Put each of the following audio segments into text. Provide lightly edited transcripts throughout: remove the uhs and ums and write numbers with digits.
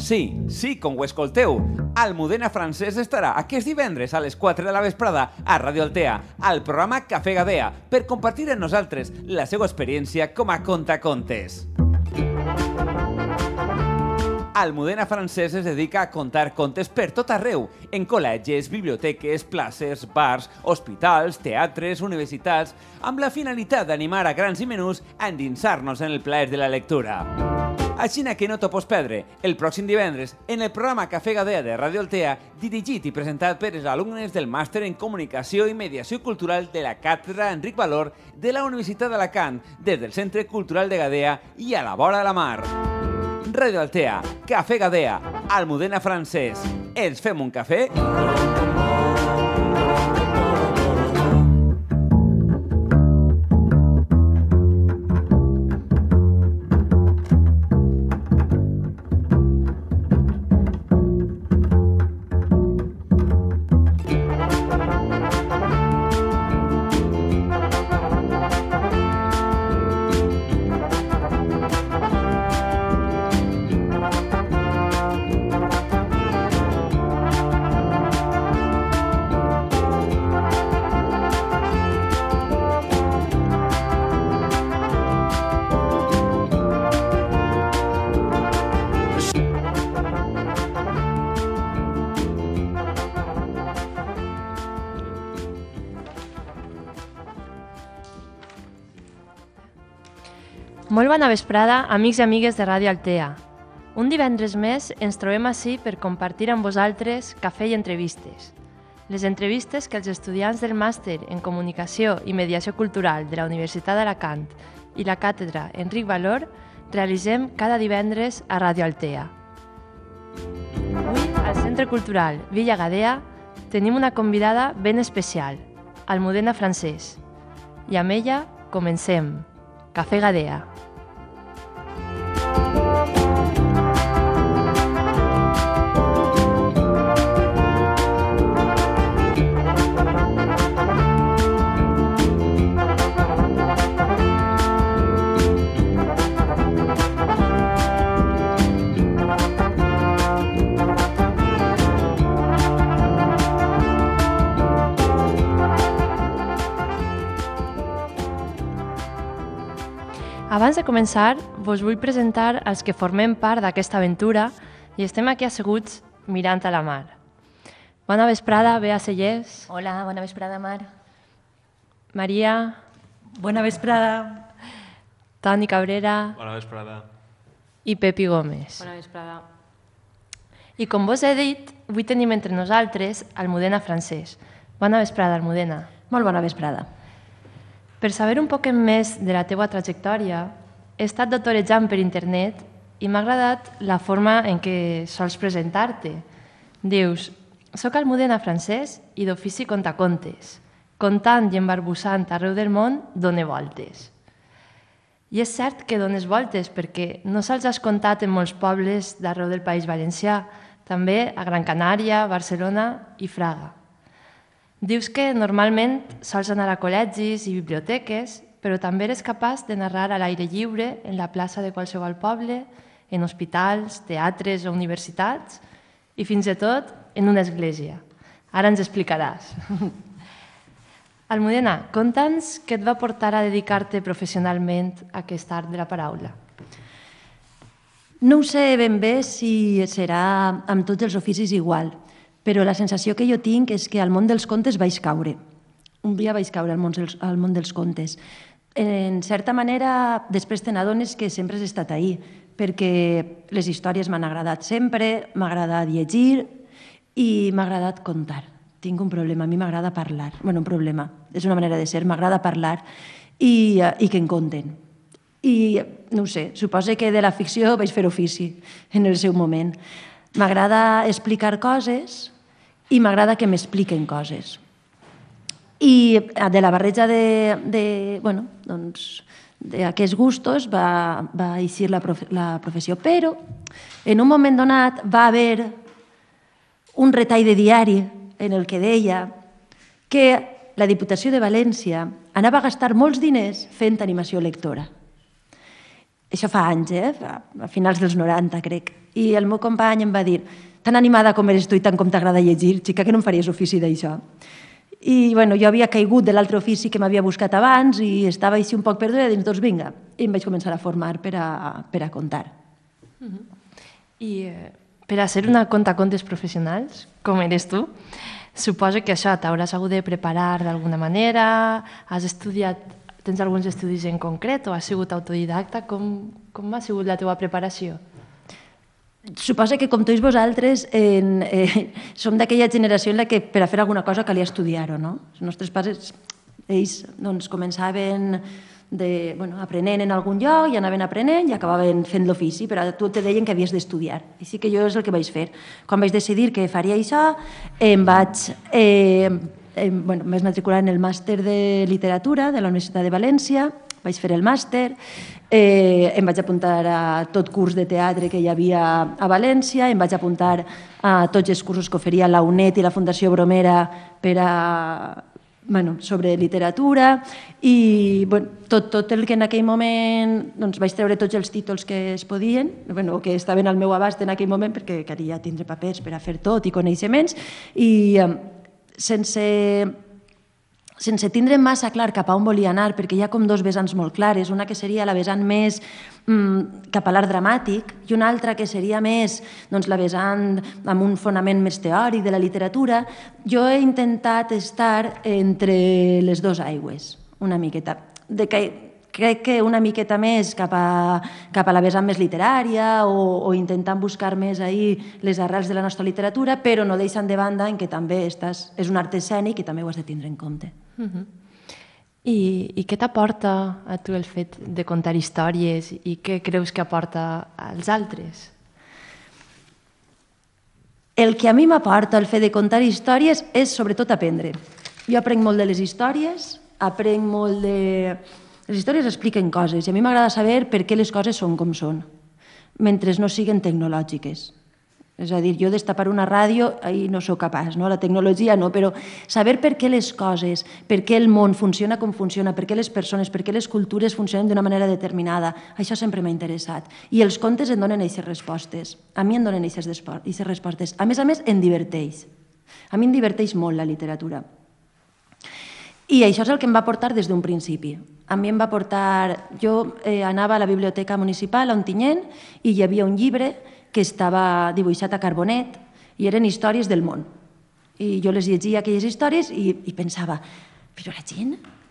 Sí, com ho escolteu. Almudena Francès estarà aquest divendres a les 4 de la vesprada a Radio Altea, al programa Cafè Gadea, per compartir amb nosaltres la seva experiència com a contacontes. Almudena Francès es dedica a contar contes per tot arreu, en col·legis, biblioteques, places, bars, hospitals, teatres, universitats, amb la finalitat d'animar a grans i menús a endinsar-nos en el plaer de la lectura. Així que no t'ho pots perdre, el pròxim divendres, en el programa Cafè Gadea de Radio Altea, dirigit i presentat per els alumnes del Màster en Comunicació i Mediació Cultural de la Càtedra Enric Valor de la Universitat d'Alacant, des del Centre Cultural de Gadea i a la vora de la mar. Radio Altea, Cafè Gadea, Almudena Francès. Ens fem un cafè? Molt bona vesprada, amics i amigues de Ràdio Altea. Un divendres més ens trobem ací per compartir amb vosaltres cafè i entrevistes. Les entrevistes que els estudiants del Màster en Comunicació i Mediació Cultural de la Universitat d'Alacant i la Càtedra Enric Valor realitzem cada divendres a Ràdio Altea. Avui, al Centre Cultural Villa Gadea, tenim una convidada ben especial, Almudena Francès. I amb ella comencem. Cafè Gadea. Abans de començar, vos vull presentar els que formem part d'aquesta aventura i estem aquí asseguts mirant a la mar. Bona vesprada, Bea Cellers. Hola, bona vesprada, Mar. Maria. Bona vesprada. Toni Cabrera. Bona vesprada. I Pepi Gómez. Bona vesprada. I com vos he dit, avui tenim entre nosaltres Almudena Francès. Bona vesprada, Almudena. Molt bona vesprada. Per saber un poc més de la teua trajectòria, he estat doctorejant per internet i m'ha agradat la forma en què sols presentar-te. Dius, soc Almudena Francès i d'ofici contacontes, contant i embarbussant arreu del món done voltes. I és cert que dones voltes perquè no sols has contat en molts pobles d'arreu del País Valencià, també a Gran Canària, Barcelona i Fraga. Dius que normalment sols anar a col·legis i biblioteques, però també eres capaç de narrar a l'aire lliure en la plaça de qualsevol poble, en hospitals, teatres o universitats i fins i tot en una església. Ara ens explicaràs. Almudena, conta'ns què et va portar a dedicar-te professionalment a aquest art de la paraula. No ho sé ben bé si serà amb tots els oficis igual, però la sensació que jo tinc és que al món dels contes vaig caure. Un dia vaig caure al món dels contes. En certa manera, després te n'adones que sempre has estat ahí, perquè les històries m'han agradat sempre, m'ha agradat llegir i m'ha agradat contar. Tinc un problema, a mi m'agrada parlar. Bueno, un problema, és una manera de ser, m'agrada parlar i que em conten. I, no ho sé, suposo que de la ficció vaig fer ofici en el seu moment. M'agrada explicar coses i m'agrada que m'expliquen coses. I de la barreja d'aquests gustos va eixir la professió. Però en un moment donat va haver un retall de diari en el que deia que la Diputació de València anava a gastar molts diners fent animació lectora. Això fa anys, a finals dels 90, crec. I el meu company em va dir, tan animada com eres tu i tant com t'agrada llegir, xica, que no em faries ofici d'això. I bueno, jo havia caigut de l'altre ofici que m'havia buscat abans i estava així un poc perduda i doncs vinga, i em vaig començar a formar per a contar. I per a ser una contacontes professionals, com eres tu, suposo que això t'hauràs hagut de preparar d'alguna manera, has estudiat, tens alguns estudis en concret o has sigut autodidacta? Com ha sigut la teva preparació? Suposo que, com tots vosaltres, som d'aquella generació en la que per a fer alguna cosa calia estudiar-ho, no? Els nostres pares, ells doncs, començaven aprenent en algun lloc i anaven aprenent i acabaven fent l'ofici, però a tu te deien que havies d'estudiar. Així que jo és el que vaig fer. Quan vaig decidir que faria això, em vaig matricular en el màster de literatura de la Universitat de València, vaig fer el màster, em vaig apuntar a tot curs de teatre que hi havia a València, em vaig apuntar a tots els cursos que oferia la UNED i la Fundació Bromera sobre literatura i tot el que en aquell moment vaig treure tots els títols que es podien, que estaven al meu abast en aquell moment perquè calia tindre papers per a fer tot i coneixements i sense tindre massa clar cap a on volia anar, perquè hi ha com dos vessants molt clares, una que seria la vessant més cap a l'art dramàtic i una altra que seria més la vessant amb un fonament més teòric de la literatura. Jo he intentat estar entre les dues aigües, una miqueta. Crec que una miqueta més cap a la vessant més literària o intentant buscar més ahir les arrels de la nostra literatura, però no deixant de banda en què també és un art escènic i també ho has de tindre en compte. I què t'aporta a tu el fet de contar històries i què creus que aporta als altres? El que a mi m'aporta el fet de contar històries és sobretot aprendre. Jo aprenc molt de les històries, aprenc molt de... Les històries expliquen coses i a mi m'agrada saber per què les coses són com són, mentre no siguin tecnològiques. És a dir, jo destapar una ràdio, ahir no sóc capaç, no? La tecnologia no, però saber per què les coses, per què el món funciona com funciona, per què les persones, per què les cultures funcionen d'una manera determinada, això sempre m'ha interessat. I els contes em donen aquestes respostes. A mi em donen aquestes respostes. A més, em diverteix. A mi em diverteix molt la literatura. I això és el que em va portar des d'un principi. A mi em va portar... Jo anava a la biblioteca municipal a Ontinyent i hi havia un llibre que estava dibuixat a carbonet i eren històries del món. I jo les llegia, aquelles històries, i pensava, però la gent,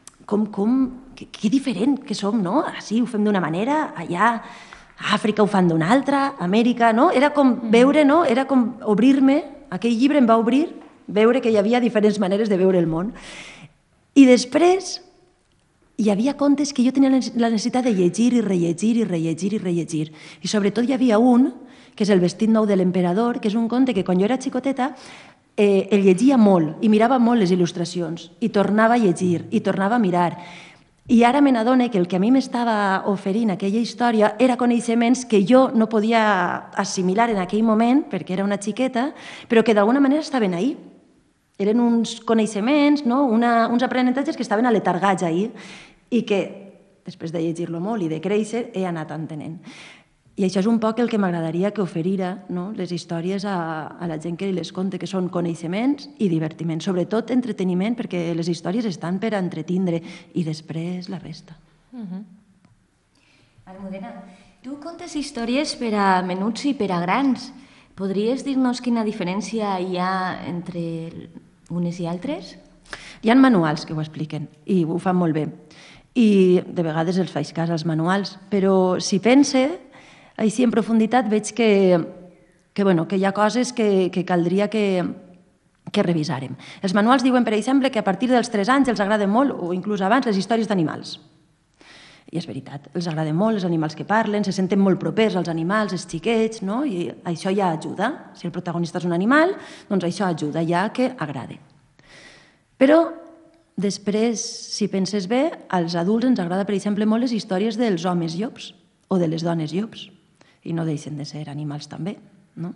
que diferent que som, no? Així ho fem d'una manera, allà a Àfrica ho fan d'una altra, a Amèrica, no? Era com veure, no? Era com obrir-me, aquell llibre em va obrir, veure que hi havia diferents maneres de veure el món. I després hi havia contes que jo tenia la necessitat de llegir i rellegir i rellegir i rellegir. I sobretot hi havia un, que és El vestit nou de l'emperador, que és un conte que quan jo era xicoteta el llegia molt i mirava molt les il·lustracions i tornava a llegir i tornava a mirar. I ara me n'adono que el que a mi m'estava oferint aquella història era coneixements que jo no podia assimilar en aquell moment perquè era una xiqueta, però que d'alguna manera estaven ahí. Eren uns coneixements, no? Uns aprenentatges que estaven aletargats ahir i que, després de llegir-lo molt i de créixer, he anat entenent. I això és un poc el que m'agradaria que oferira les històries a la gent que les conte, que són coneixements i divertiment, sobretot entreteniment, perquè les històries estan per a entretindre i després la resta. Almudena, tu contes històries per a menuts i per a grans. Podries dir-nos quina diferència hi ha entre unes i altres? Hi ha manuals que ho expliquen i ho fan molt bé. I de vegades els faig cas als manuals, però si pense, així en profunditat veig que hi ha coses que caldria que revisàrem. Els manuals diuen, per exemple, que a partir dels 3 anys els agraden molt, o inclús abans, les històries d'animals. I és veritat, els agraden molt els animals que parlen, se senten molt propers als animals, els xiquets, no? I això ja ajuda. Si el protagonista és un animal, doncs això ajuda ja que agrade. Però després, si penses bé, als adults ens agrada, per exemple, molt les històries dels homes llops o de les dones llops. I no deixen de ser animals també, no?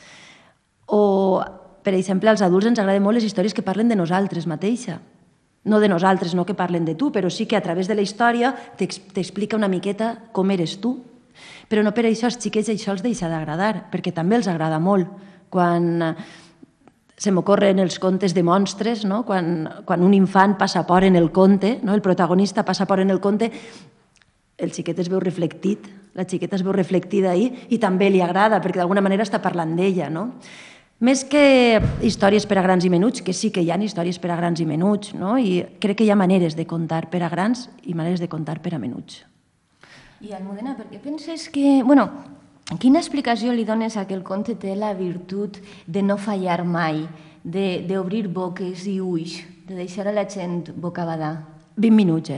O, per exemple, als adults ens agraden molt les històries que parlen de nosaltres mateixa. No de nosaltres, no que parlen de tu, però sí que a través de la història t'explica una miqueta com eres tu Però no per això als xiquets això els deixa d'agradar, perquè també els agrada molt. Quan se m'ocorren els contes de monstres, no? Quan un infant passa por en el conte, no? El protagonista passa por en el conte, el xiquet es veu reflectit, la xiqueta es veu reflectida ahí i també li agrada, perquè d'alguna manera està parlant d'ella, no? Més que històries per a grans i menuts, que sí que hi ha històries per a grans i menuts, no? I crec que hi ha maneres de contar per a grans i maneres de contar per a menuts. I Almudena, per què penses que... Bueno, quina explicació li dones a que el conte té la virtut de no fallar mai, d'obrir boques i ulls, de deixar a la gent bocabadar? 20 minuts,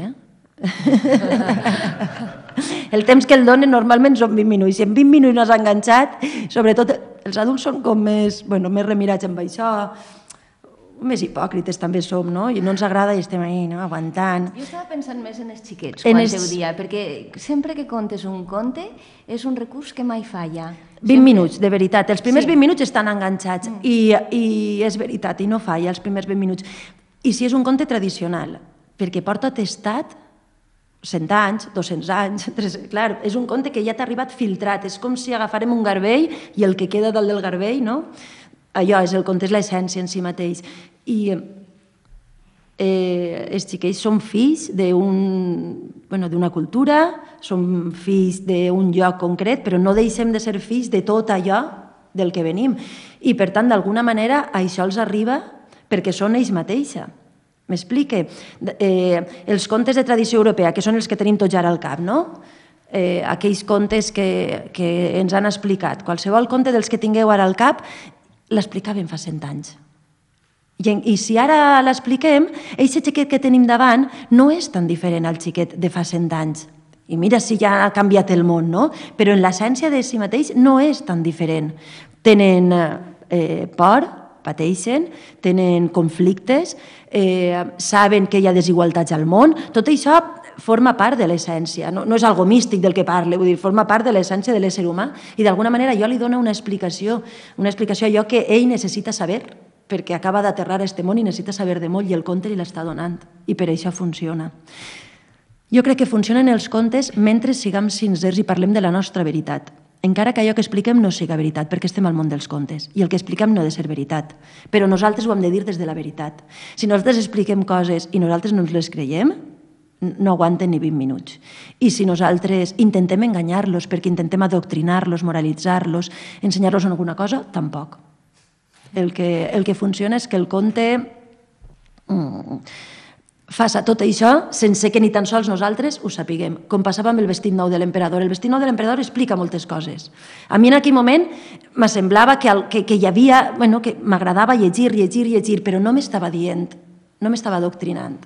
El temps que el donen normalment són 20 minuts. Si en 20 minuts no has enganxat, sobretot els adults són com més remirats amb això, més hipòcrites també som, no? I no ens agrada i estem ahí, no? Aguantant. Jo estava pensant més en els xiquets quan teu dia, perquè sempre que contes un conte és un recurs que mai falla. 20 minuts, de veritat. Els primers 20 minuts estan enganxats i és veritat, i no falla els primers 20 minuts. I si és un conte tradicional, perquè porta testat 100 anys, 200 anys, 300... Clar, és un conte que ja t'ha arribat filtrat. És com si agafàrem un garbell i el que queda dalt del garbell, no? Allò és el conte, és l'essència en si mateix. I els xiquets són fills d'una cultura, són fills d'un lloc concret, però no deixem de ser fills de tot allò del que venim. I, per tant, d'alguna manera, això els arriba perquè són ells mateixa. M'explique? Els contes de tradició europea, que són els que tenim tots ara al cap, no? Aquells contes que ens han explicat. Qualsevol conte dels que tingueu ara al cap, l'explicaven fa 100 anys. I si ara l'expliquem, aquest xiquet que tenim davant no és tan diferent al xiquet de fa 100 anys. I mira si ja ha canviat el món, no? Però en l'essència de si mateix no és tan diferent. Tenen por, pateixen, tenen conflictes, saben que hi ha desigualtats al món. Tot això forma part de l'essència, no és algo místic del que parle, vull dir, forma part de l'essència de l'ésser humà i d'alguna manera jo li dono una explicació a allò que ell necessita saber, perquè acaba d'aterrar a este món i necessita saber de molt i el conte li l'està donant i per això funciona. Jo crec que funcionen els contes mentre siguem sincers i parlem de la nostra veritat. Encara que allò que expliquem no siga veritat, perquè estem al món dels contes, i el que expliquem no ha de ser veritat. Però nosaltres ho hem de dir des de la veritat. Si nosaltres expliquem coses i nosaltres no ens les creiem, no aguanten ni 20 minuts. I si nosaltres intentem enganyar-los, perquè intentem adoctrinar-los, moralitzar-los, ensenyar-los alguna cosa, tampoc. El que funciona és que el conte faça tot això sense que ni tan sols nosaltres ho sapiguem, com passava amb el vestit nou de l'emperador. El vestit nou de l'emperador explica moltes coses. A mi en aquell moment me semblava que hi havia, que m'agradava llegir, però no m'estava dient, no m'estava adoctrinant.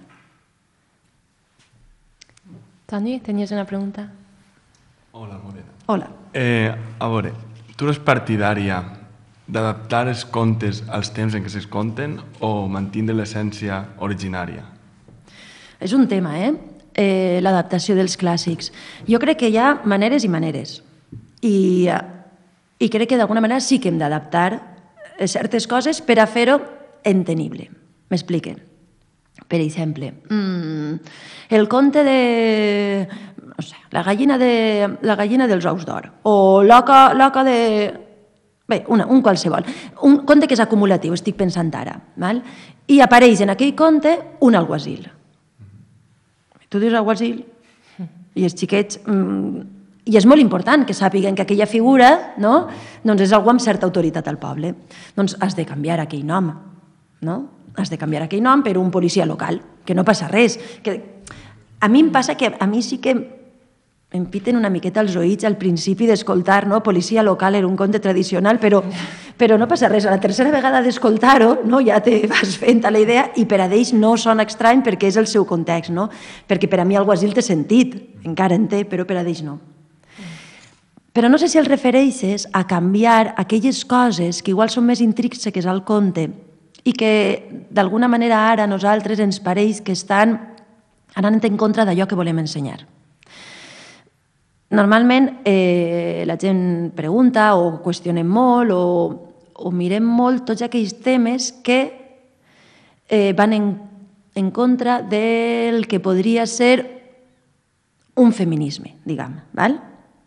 Toni, tenies una pregunta? Hola, Morena. Hola. A veure, tu eres partidària d'adaptar els contes als temps en què es conten o mantindre l'essència originària? És un tema, l'adaptació dels clàssics. Jo crec que hi ha maneres i maneres. I crec que d'alguna manera sí que hem d'adaptar certes coses per a fer-ho entenible. M'expliquen. Per exemple, el conte de... no sé, la gallina dels ous d'or o l'oca de... Bé, un qualsevol. Un conte que és acumulatiu, estic pensant ara. I apareix en aquell conte un alguacil. Tu dius alguacil i els xiquets... I és molt important que sàpiguen que aquella figura doncs és algú amb certa autoritat al poble. Doncs has de canviar aquell nom. Has de canviar aquell nom per un policia local, que no passa res. A mi em passa que a mi sí que em piten una miqueta els oïts al principi d'escoltar, policia local era un conte tradicional, però no passa res. A la tercera vegada d'escoltar-ho ja te vas fent a la idea i per a ells no sona estrany perquè és el seu context, perquè per a mi alguacil té sentit, encara en té, però per a ells no. Però no sé si els refereixes a canviar aquelles coses que igual són més intrínseques al conte i que d'alguna manera ara a nosaltres ens pareix que estan anant en contra d'allò que volem ensenyar. Normalment la gent pregunta o qüestionem molt o mirem molt tots aquells temes que van en contra del que podria ser un feminisme, diguem.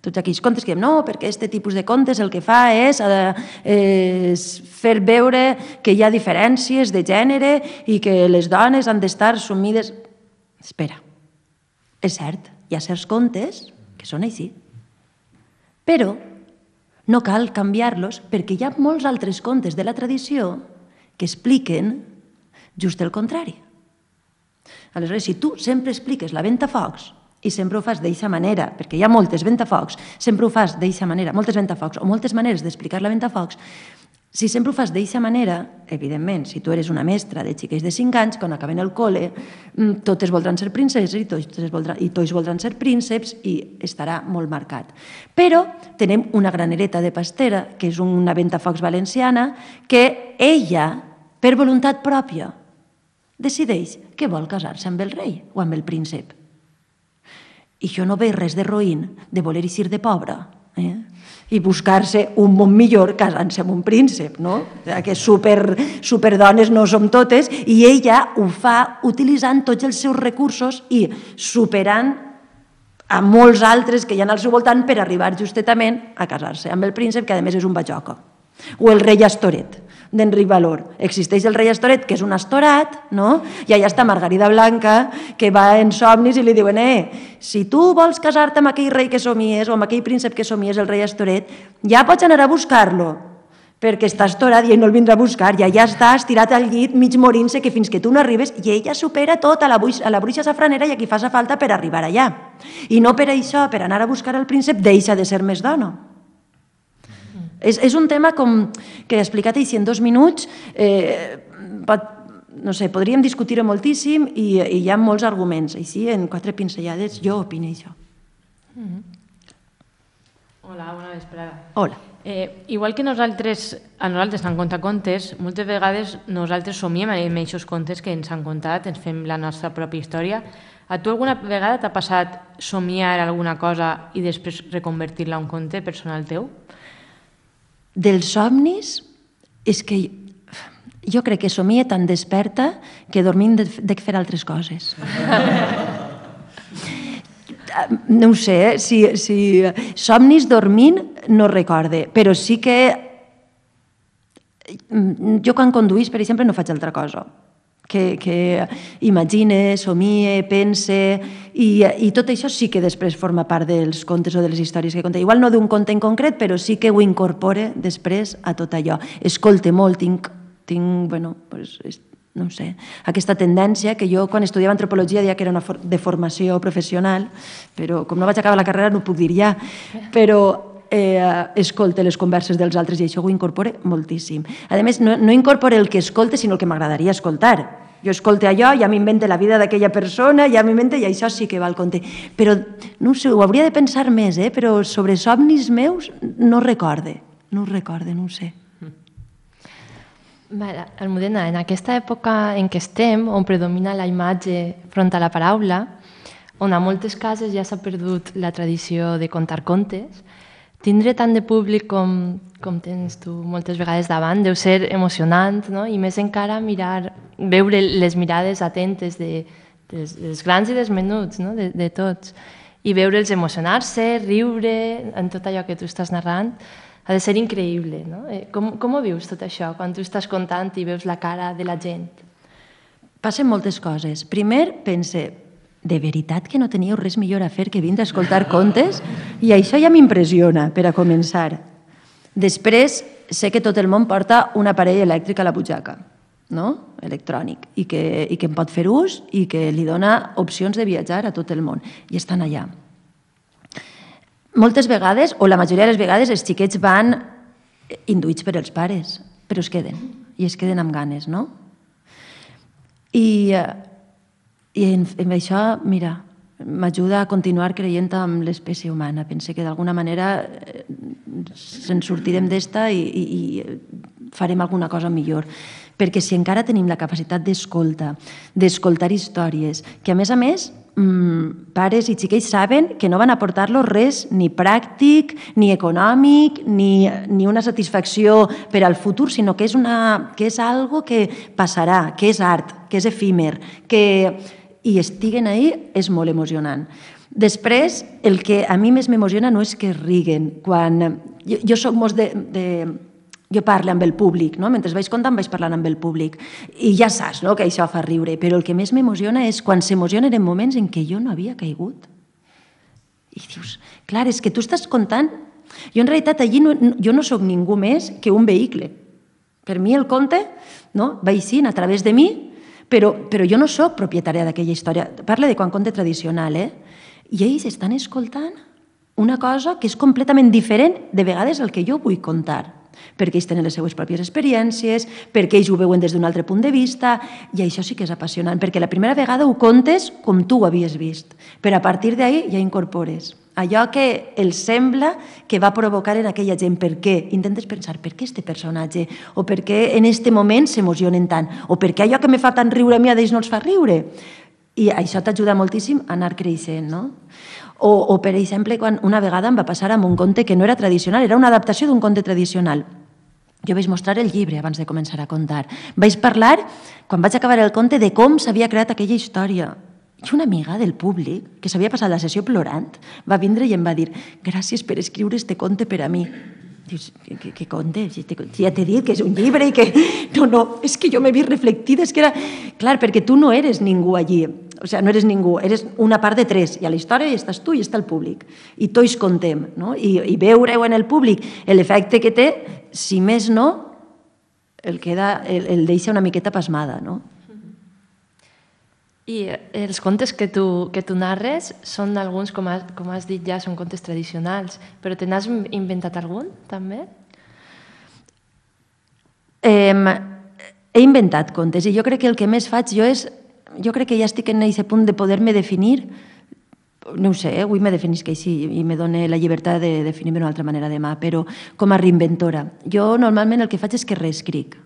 Tots aquells contes que diem, no, perquè aquest tipus de contes el que fa és fer veure que hi ha diferències de gènere i que les dones han d'estar sumides... Espera, és cert, hi ha certs contes que són així. Però no cal canviar-los perquè hi ha molts altres contes de la tradició que expliquen just el contrari. Aleshores, si tu sempre expliques la ventafocs i sempre ho fas d'eixa manera, perquè hi ha moltes ventafocs, sempre ho fas d'eixa manera, moltes ventafocs o moltes maneres d'explicar la ventafocs, si sempre ho fas d'eixa manera, evidentment, si tu eres una mestra de xiquets de 5 anys, quan acaben el col·le, totes voldran ser princeses i tots voldran ser prínceps i estarà molt marcat. Però tenim una granereta de pastera, que és una ventafocs valenciana, que ella, per voluntat pròpia, decideix que vol casar-se amb el rei o amb el príncep. I això no ve res de roïn, de voler eixir de pobre, i buscar-se un món millor casant-se amb un príncep, no? Que superdones no som totes, i ella ho fa utilitzant tots els seus recursos i superant a molts altres que hi ha al seu voltant per arribar justament a casar-se amb el príncep, que a més és un bajoca. O el rei Astoret, d'Enric Valor. Existeix el rei Astoret, que és un astorat, no? I allà està Margarida Blanca, que va en somnis i li diuen si tu vols casar-te amb aquell rei que somies o amb aquell príncep que somies, el rei Astoret, ja pots anar a buscar-lo, perquè està astorat i ell no el vindrà a buscar, i allà està estirat al llit, mig morint-se, que fins que tu no arribes, i ella supera tot a la bruixa safranera i a qui faci falta per arribar allà. I no per això, per anar a buscar el príncep, deixa de ser més dona. És un tema com que explicat així en 2 minuts, no sé, podríem discutir-ho moltíssim i hi ha molts arguments. Així, en 4 pinzellades, jo opino això. Hola, bona vesprada. Hola. Igual que a nosaltres han contat contes, moltes vegades nosaltres somiem amb aquests contes que ens han contat, ens fem la nostra pròpia història. A tu alguna vegada t'ha passat somiar alguna cosa i després reconvertir-la en un conte personal teu? Dels somnis, és que jo crec que somia tan desperta que dormint dec fer altres coses. No ho sé, si somnis dormint no recorde, però sí que jo quan conduïs, per exemple, no faig altra cosa. Que imagine, somie, pense, i tot això sí que després forma part dels contes o de les històries que conta. Igual no d'un conte en concret, però sí que ho incorpore després a tot allò. Escolte molt, tinc no sé, aquesta tendència que jo quan estudiava antropologia deia que era una deformació professional, però com no vaig acabar la carrera no ho puc dir ja, però escolte les converses dels altres i això ho incorpore moltíssim. A més, no incorpore el que escolte, sinó el que m'agradaria escoltar. Jo escolte allò, ja m'invente la vida d'aquella persona, ja m'invente i això sí que va al conte. Però, no sé, ho hauria de pensar més, però sobre somnis meus no recorde, no ho sé. Almudena, en aquesta època en què estem, on predomina la imatge front a la paraula, on a moltes cases ja s'ha perdut la tradició de contar contes, tindre tant de públic com tens tu moltes vegades davant deu ser emocionant, no? I més encara veure les mirades atentes dels grans i dels menuts, no? De tots, i veure'ls emocionar-se, riure en tot allò que tu estàs narrant, ha de ser increïble, no? Com ho vius tot això quan tu estàs contant i veus la cara de la gent? Passen moltes coses. Primer, pense, de veritat que no teníeu res millor a fer que vindre a escoltar contes? I això ja m'impressiona, per a començar. Després, sé que tot el món porta un aparell elèctric a la butxaca, no? Electrònic, i que en pot fer ús i que li dona opcions de viatjar a tot el món. I estan allà. Moltes vegades, o la majoria de les vegades, els xiquets van induïts per els pares, però es queden amb ganes, no? I en això, mira, m'ajuda a continuar creient en l'espècie humana. Pense que d'alguna manera se'n sortirem d'esta i farem alguna cosa millor. Perquè si encara tenim la capacitat d'escoltar històries, que a més, pares i xiquets saben que no van aportar-los res ni pràctic, ni econòmic, ni una satisfacció per al futur, sinó que és algo que passarà, que és art, que és efímer, i estiguen ahí és molt emocionant. Després, el que a mi més m'emociona no és que riguen. Quan jo soc molt jo parlo amb el públic, no? Mentre vaig contant vaig parlant amb el públic i ja saps, no?, que això fa riure, però el que més m'emociona és quan s'emocionen en moments en què jo no havia caigut. I dius, clar, és que tu estàs contant... Jo en realitat allí jo no sóc ningú més que un vehicle. Per mi el conte va eixint a través de mi, però jo no sóc propietària d'aquella història. Parla de quan conte tradicional, i ells estan escoltant una cosa que és completament diferent de vegades al que jo vull contar, perquè ells tenen les seues pròpies experiències, perquè ells ho veuen des d'un altre punt de vista, i això sí que és apassionant, perquè la primera vegada ho contes com tu ho havies vist, però a partir d'ahir ja incorpores allò que els sembla que va provocar en aquella gent. Per què? Intentes pensar, per què este personatge? O per què en este moment s'emocionen tant? O per què allò que me fa tant riure a mi a ells no els fa riure? I això t'ajuda moltíssim a anar creixent, no? O, per exemple, quan una vegada em va passar amb un conte que no era tradicional, era una adaptació d'un conte tradicional. Jo vaig mostrar el llibre abans de començar a contar. Vaig parlar, quan vaig acabar el conte, de com s'havia creat aquella història. I una amiga del públic, que s'havia passat la sessió plorant, va vindre i em va dir «Gràcies per escriure este conte per a mi». Dius, què conte? Ja t'he dit que és un llibre i que... No, és que jo m'he vist reflectida, és que era... Clar, perquè tu no eres ningú allí. O sigui, no eres ningú, eres una part de tres. I a la història hi estàs tu i està el públic. I tots contem, no? I veure-ho en el públic, l'efecte que té, si més no, el deixa una miqueta pasmada, no? I els contes que tu narres són alguns, com has dit ja, són contes tradicionals, però te n'has inventat algun, també? He inventat contes i jo crec que el que més faig jo crec que ja estic en aquest punt de poder-me definir, no ho sé, avui me definisc així i me dona la llibertat de definir-me d'una altra manera demà, però com a reinventora. Jo normalment el que faig és que reescric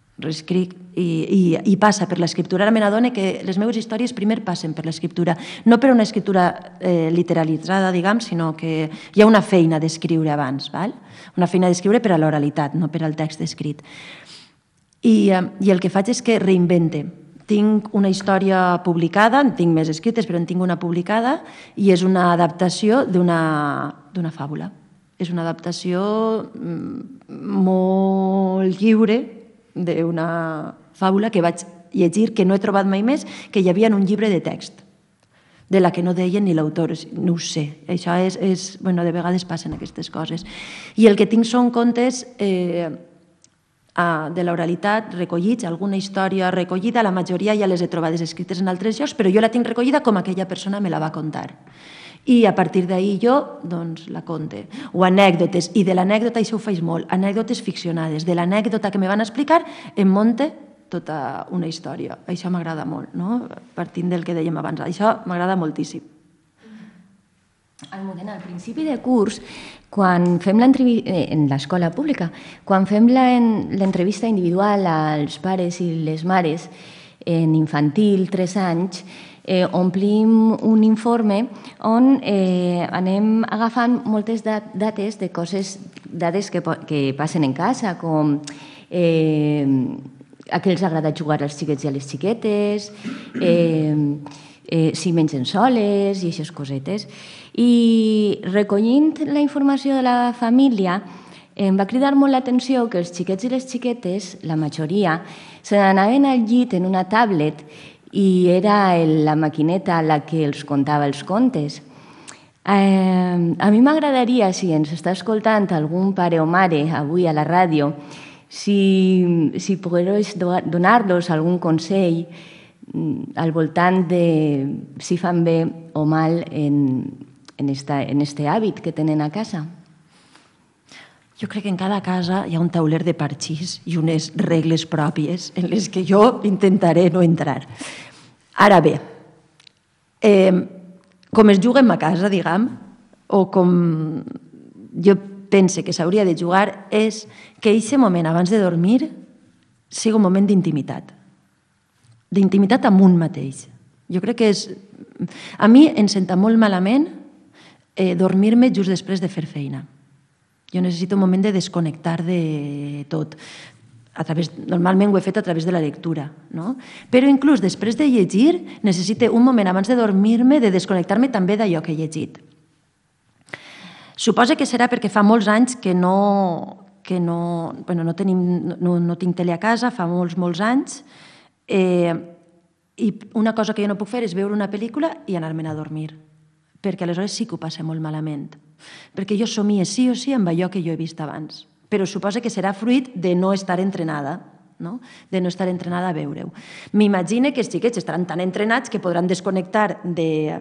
i passa per l'escriptura. Ara me n'adono que les meves històries primer passen per l'escriptura, no per una escriptura literalitzada, diguem, sinó que hi ha una feina d'escriure abans, una feina d'escriure per a l'oralitat, no per al text escrit. I el que faig és que reinvente. Tinc una història publicada, en tinc més escrites, però en tinc una publicada, i és una adaptació d'una fàbula. És una adaptació molt lliure d'una fàbula que vaig llegir, que no he trobat mai més, que hi havia en un llibre de text, de la que no deien ni l'autor, no ho sé. Això és... Bueno, de vegades passen aquestes coses. I el que tinc són contes de l'oralitat recollits, alguna història recollida, la majoria ja les he trobades escrites en altres llocs, però jo la tinc recollida com aquella persona me la va contar. I a partir d'ahir jo, doncs, la conte. O anècdotes, i de l'anècdota, això ho faig molt, anècdotes ficcionades. De l'anècdota que me van explicar, em monte tota una història. Això m'agrada molt, no? Partint del que dèiem abans. Això m'agrada moltíssim. Almudena, al principi de curs, quan fem en l'escola pública, quan fem l'entrevista individual als pares i les mares en infantil, 3 anys, omplim un informe on anem agafant moltes dades de coses, dades que passen en casa, com a què els agrada jugar als xiquets i a les xiquetes, si mengen soles i aquestes cosetes. I recollint la informació de la família, em va cridar molt l'atenció que els xiquets i les xiquetes, la majoria, se n'anaven al llit en una tablet i era la maquineta la que els contava els contes. A mi m'agradaria, si ens està escoltant algun pare o mare avui a la ràdio, si pogués donar-los algun consell al voltant de si fan bé o mal en este hàbit que tenen a casa. Jo crec que en cada casa hi ha un tauler de parxís i unes regles pròpies en les que jo intentaré no entrar. Ara bé, com es juga a casa, diguem, o com jo pense que s'hauria de jugar, és que aquest moment abans de dormir sigui un moment d'intimitat. D'intimitat amb un mateix. Jo crec que és... A mi em senta molt malament dormir-me just després de fer feina. Jo necessito un moment de desconnectar de tot. Normalment ho he fet a través de la lectura, no? Però inclús després de llegir necessito un moment abans de dormir-me de desconnectar-me també d'allò que he llegit. Suposo que serà perquè fa molts anys que no tinc tele a casa, fa molts anys, i una cosa que jo no puc fer és veure una pel·lícula i anar-me'n a dormir, perquè aleshores sí que ho passa molt malament, perquè jo somie sí o sí amb allò que jo he vist abans. Però suposa que serà fruit de no estar entrenada, de no estar entrenada a veure-ho. M'imagino que els xiquets estaran tan entrenats que podran desconnectar de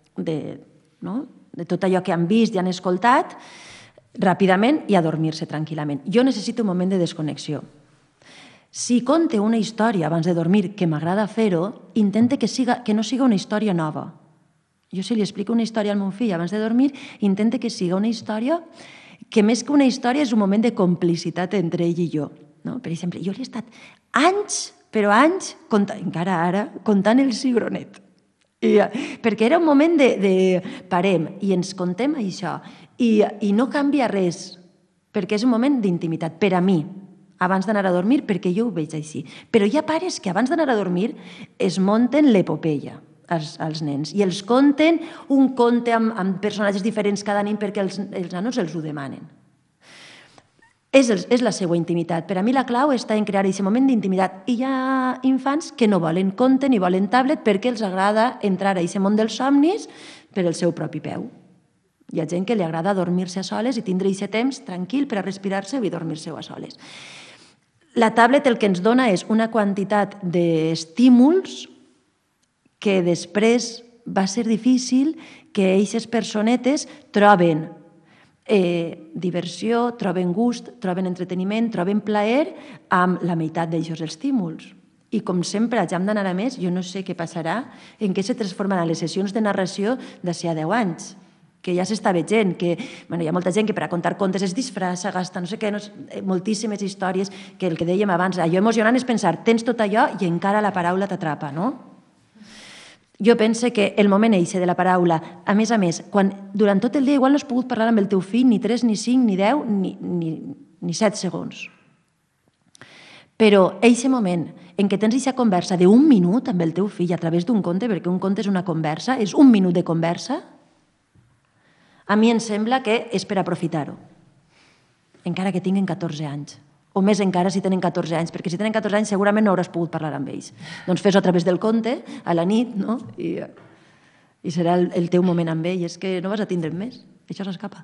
tot allò que han vist i han escoltat ràpidament i a dormir-se tranquil·lament. Jo necessito un moment de desconnexió. Si conte una història abans de dormir, que m'agrada fer-ho, intente que no siga una història nova. Jo si li explico una història al meu fill abans de dormir, intente que siga una història que més que una història és un moment de complicitat entre ell i jo. Per exemple, jo li he estat anys, encara ara, contant el cigronet. Perquè era un moment de parem i ens contem això. I no canvia res, perquè és un moment d'intimitat, per a mi, abans d'anar a dormir, perquè jo ho veig així. Però hi ha pares que abans d'anar a dormir es munten l'epopeia als nens i els conten un conte amb personatges diferents cada nit perquè els nanos els ho demanen. És la seva intimitat. Per a mi la clau està en crear aquest moment d'intimitat. I hi ha infants que no volen conte ni volen tablet perquè els agrada entrar a aquest món dels somnis per el seu propi peu. Hi ha gent que li agrada dormir-se a soles i tindre aquest temps tranquil per a respirar-se i dormir-se a soles. La tablet el que ens dona és una quantitat d'estímuls que després va ser difícil que aquestes personetes troben diversió, troben gust, troben entreteniment, troben plaer amb la meitat d'aquests estímuls. I com sempre, ja hem d'anar a més, jo no sé què passarà, en què se transformaran les sessions de narració d'ací a 10 anys, que ja s'està veient, que hi ha molta gent que per a contar contes es disfressa, gasta no sé què, moltíssimes històries, que el que dèiem abans, allò emocionant és pensar, tens tot allò i encara la paraula t'atrapa, no? Jo penso que el moment eixe de la paraula, a més, quan durant tot el dia igual no has pogut parlar amb el teu fill ni 3, ni 5, ni 10, ni 7 segons. Però eixe moment en què tens aquesta conversa d'un minut amb el teu fill a través d'un conte, perquè un conte és una conversa, és un minut de conversa, a mi em sembla que és per aprofitar-ho, encara que tinguin 14 anys. O més encara si tenen 14 anys, perquè si tenen 14 anys segurament no hauràs pogut parlar amb ells. Doncs fes-ho a través del conte, a la nit, no? I serà el teu moment amb ell. És que no vas a tindre més. Això s'escapa.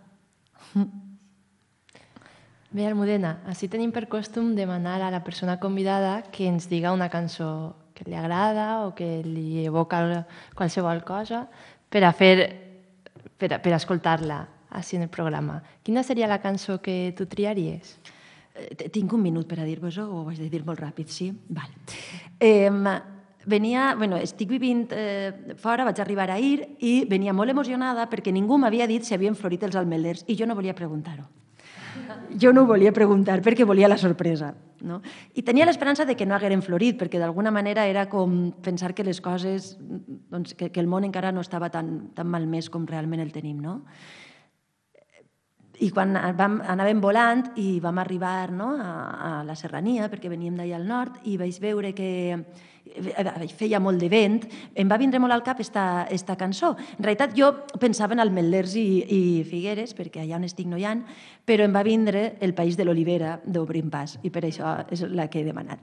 Bé, Almudena, així tenim per costum demanar a la persona convidada que ens diga una cançó que li agrada o que li evoca qualsevol cosa per escoltar-la així en el programa. Quina seria la cançó que tu triaries? Tinc un minut per a dir-vos-ho o ho vaig dir molt ràpid, sí? Val. Estic vivint fora, vaig arribar ahir i venia molt emocionada perquè ningú m'havia dit si havien florit els ametllers i jo no volia preguntar-ho. Jo no ho volia preguntar perquè volia la sorpresa. I tenia l'esperança que no hagueren florit perquè d'alguna manera era com pensar que les coses, que el món encara no estava tan malmès com realment el tenim, no? I quan anàvem volant i vam arribar a la serrania, perquè veníem d'allà al nord, i vaig veure que feia molt de vent, em va vindre molt al cap esta cançó. En realitat jo pensava en ametllers i figueres, perquè allà on estic no hi ha, però em va vindre El país de l'olivera d'Obrim Pas, i per això és la que he demanat.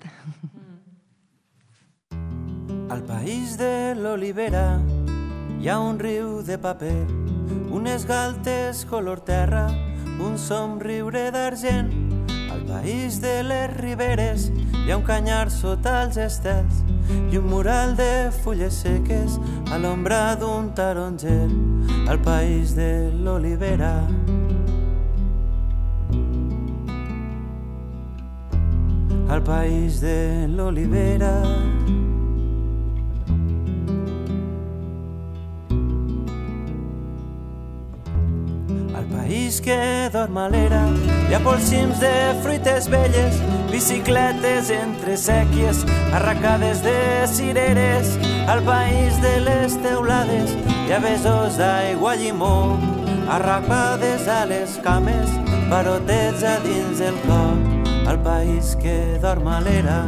Al país de l'olivera hi ha un riu de paper, unes galtes color terra, un somriure d'argent. Al país de les riberes hi ha un canyar sota els estels i un mural de fulles seques a l'ombra d'un taronger. Al país de l'olivera. Al país de l'olivera. País que dorm a l'era, hi ha polsims de fruites velles, bicicletes entre sèquies, arracades de cireres. Al país de les teulades hi ha besos d'aigua llimó, arrapades a les cames, barotets a dins del cor. Al país que dorm a l'era.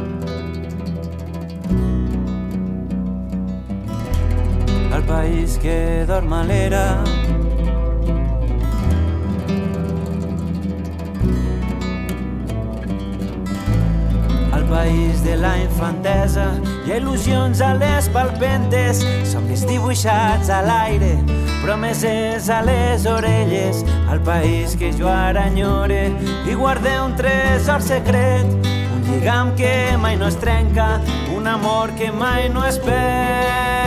Al país que dorm a l'era. Al país de la infantesa hi ha il·lusions a les palpentes, somnis dibuixats a l'aire, promeses a les orelles. Al país que jo ara enyore i guardé un tresor secret, un lligam que mai no es trenca, un amor que mai no es perd.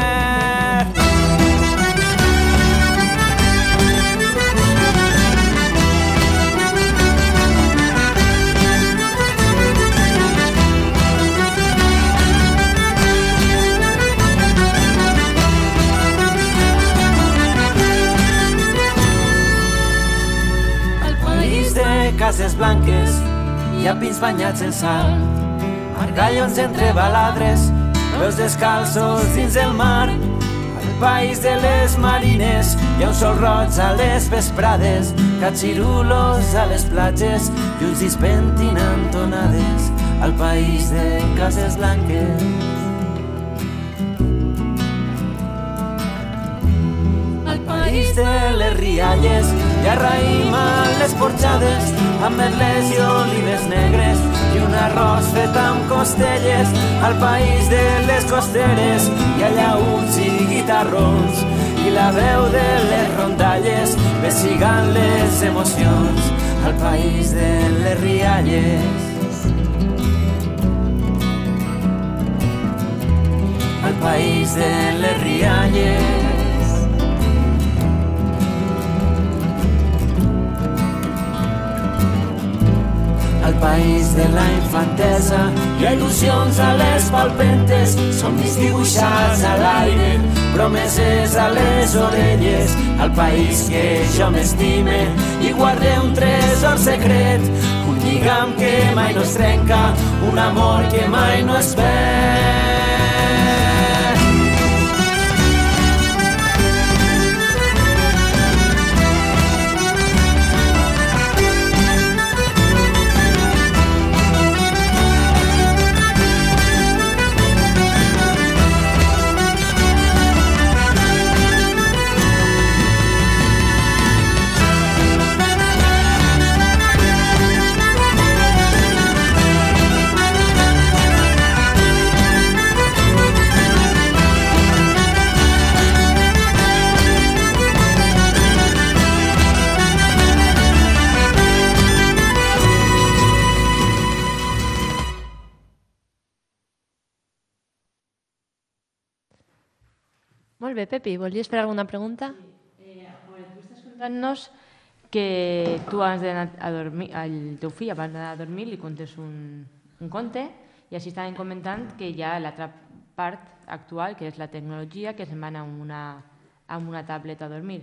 Cases blanques, hi ha pins banyats en sal, margallons entre baladres, peus descalços dins el mar. Al país de les marines hi ha un sol roig a les vesprades, catxirulos a les platges i uns dits pentinant tonades. Al país de cases blanques. Al país de les rialles hi ha raïm a les porxades, amb merlets i olives negres i un arròs fet amb costelles. Al país de les costeres hi ha llaüts i guitarrons i la veu de les rondalles vestigant les emocions. Al país de les rialles. Al país de les rialles. Al país de la infantesa hi ha il·lusions a les palpentes, somnis dibuixats a l'aire, promeses a les orelles. Al país que jo m'estime i guardé un tresor secret, un lligam que mai no es trenca, un amor que mai no es perd. Molt bé, Pepi, volies fer alguna pregunta? Tu estàs contant-nos que tu abans d'anar a dormir, el teu fill abans d'anar a dormir li contes un conte i així estàvem comentant que hi ha l'altra part actual, que és la tecnologia, que se'n va anar amb una tableta a dormir.